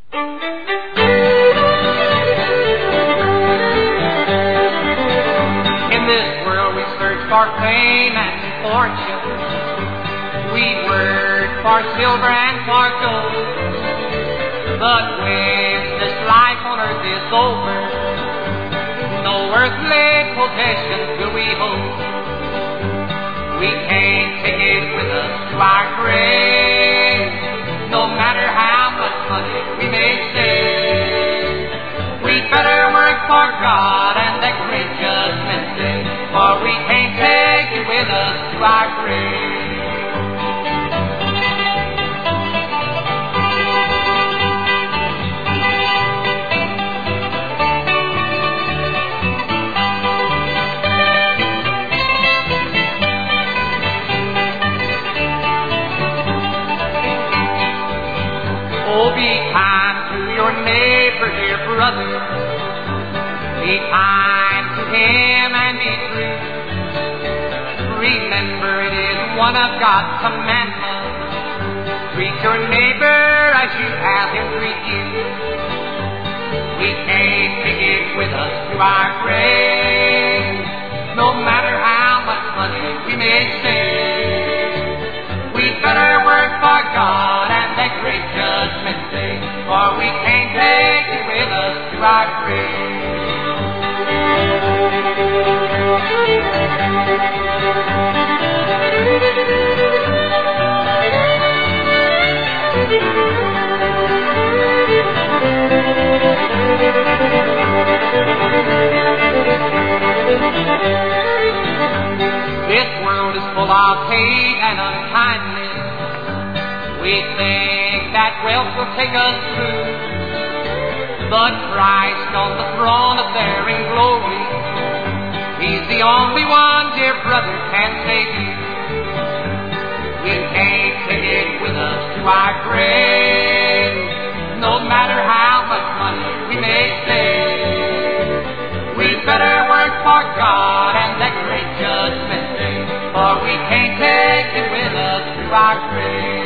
In this world we search for fame and fortune. We work for silver and for gold. But when this life on earth is over, no earthly possessions will we hold. We can't take it with us to our grave, no matter how much money we may save. We better work for God and the great judgment day, for we can't take it with us to our grave. Oh, be kind to your neighbor, dear brother. Be kind to him and be true. Remember, it is one of God's commandments. Treat your neighbor as you have him treat you. We can't take it with us to our grave, no matter how much money we may save. We better work for God and the great judgment day, for we can't take it with us to our grave. This world is full of hate and unkindness. We think that wealth will take us through, but Christ on the throne up there in glory, He's the only one, dear brother, can save you. We can't take it with us to our grave, no matter how much money we may save. We better work for God and the great judgment day, for we can't take it with us to our grave.